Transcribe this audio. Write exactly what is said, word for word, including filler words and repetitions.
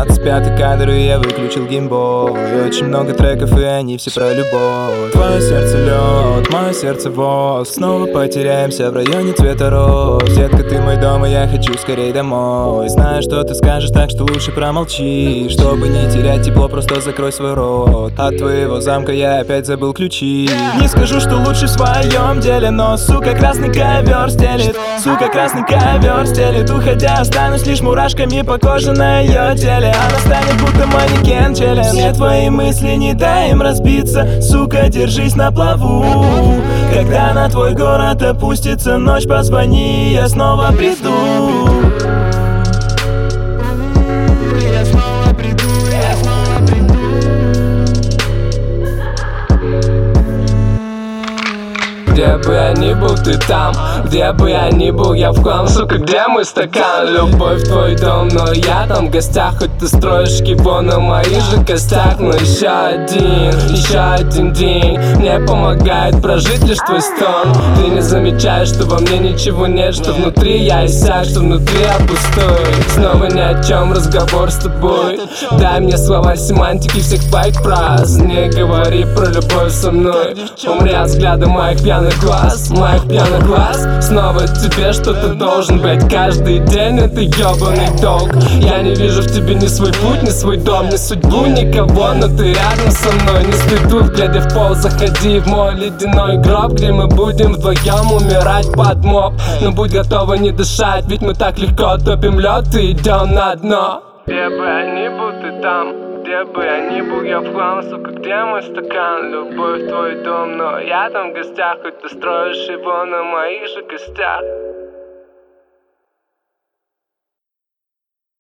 двадцать пятый кадр, и я выключил геймбой. Очень много треков, и они все про любовь. Твое сердце лед, мое сердце воск. Снова потеряемся в районе цвета роз. Детка, ты мой дом, и я хочу скорей домой. Знаю, что ты скажешь, так что лучше промолчи. Чтобы не терять тепло, просто закрой свой рот. От твоего замка я опять забыл ключи. Не скажу, что лучше в своем деле, но, сука, красный ковер стелит. Сука, красный ковер стелит. Уходя, останусь лишь мурашками по коже на ее теле. Она станет будто манекен челен. Все твои мысли, не дай им разбиться. Сука, держись на плаву. Когда на твой город опустится ночь, позвони, я снова приду. Где бы я ни был, ты там. Где бы я ни был, я в хлам. Сука, где мой стакан? Любовь в твой дом, но я там в гостях. Хоть ты строишь кибо на моих же костях. Но еще один, еще один день мне помогает прожить лишь твой стон. Ты не замечаешь, что во мне ничего нет. Что внутри я иссяк, что внутри я пустой. Снова ни о чем разговор с тобой. Дай мне слова семантики всех твоих фраз. Не говори про любовь со мной. Умри от взгляда моих пьяных глаз, моих пьяных глаз. Снова тебе что-то должен быть. Каждый день это ёбаный долг. Я не вижу в тебе ни свой путь, ни свой дом, ни судьбу, никого. Но ты рядом со мной, не стой тут, глядя в пол. Заходи в мой ледяной гроб, где мы будем вдвоем умирать под моб. Но будь готова не дышать, ведь мы так легко топим лед и идем на дно. Где бы я ни был, ты там. Где бы я ни был, я в хлам. Сука, где мой стакан? Любовь в твой дом, но я там в гостях. Хоть ты строишь его на моих же костях.